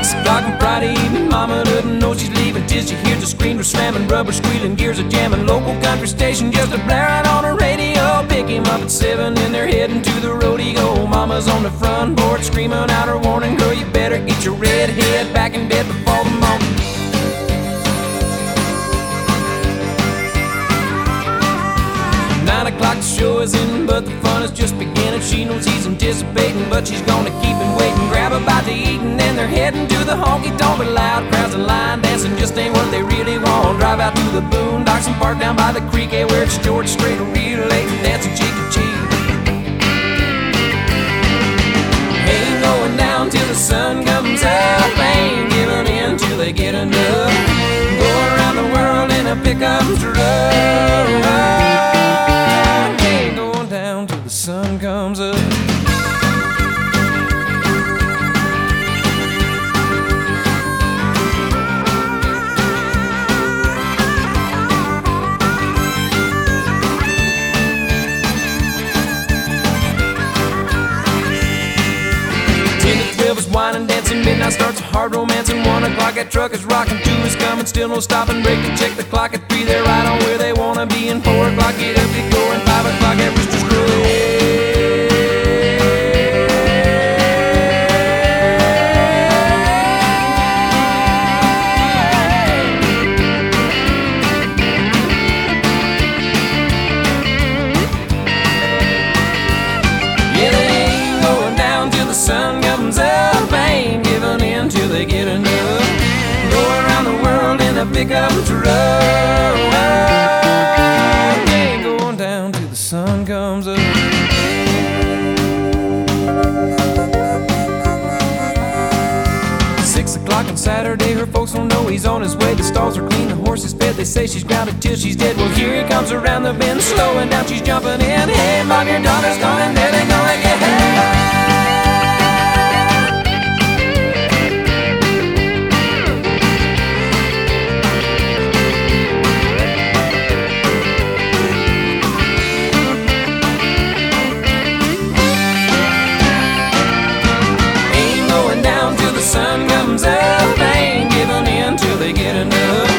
6 o'clock on Friday evening, mama doesn't know she's leaving till she hears the screamer slamming, rubber squealing, gears a jamming, local country station just a blaring on the radio. Pick him up at 7 and they're heading to the rodeo. Mama's on the front porch screaming out her warning, girl, you better get your red head back in bed before the morning. 9 o'clock, the show is in, but the fun is just beginning. She knows he's anticipating, but she's gonna keep him waiting. Grab a bite to eat and then they're heading to the honky-tonk. But loud crowds and line dancing just ain't what they really want. Drive out to the boondocks and park down by the creek, hey, where it's George Strait, real late and dancing cheek to cheek. Ain't going down till the sun comes up, ain't giving in till they get enough. Go around the world in a pickup truck. Sun comes up. 10 to 12 is wine and dancing, midnight starts a hard romance, and 1 o'clock that truck is rocking, 2 is coming, still no stopping, break to check the clock, at 3 they're right on where they wanna be, and 4 o'clock get up, get going, 5 o'clock that rooster's crowing. Sun comes up, ain't giving in till they get enough. Go around the world in a pickup truck. Ain't going down till the sun comes up. 6 o'clock on Saturday, her folks don't know he's on his way. The stalls are clean, the horse is fed, they say she's grounded till she's dead. Well, here he comes around the bend, slowing down, she's jumping in. Hey, mom, your daughter's coming, there they gonna get her. Sun comes up, ain't giving in till they get enough.